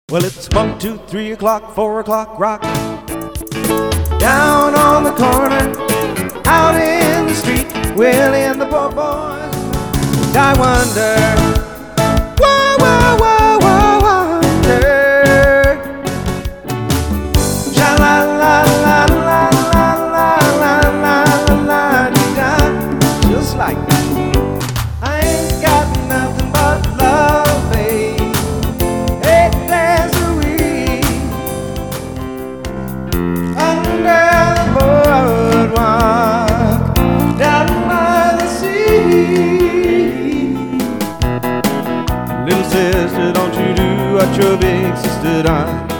Well, it's 1, 2, 3 o'clock, 4 o'clock, rock. Down on the corner, out in the street, Willie and the poor boys. I wonder, wonder. Sha-la-la-la-la-la-la-la-la-la-la-la-la, just like that. I ain't got nothing but love, babe. 8 days a week under the boardwalk, down by the sea. Little sister, don't you do what your big sister done.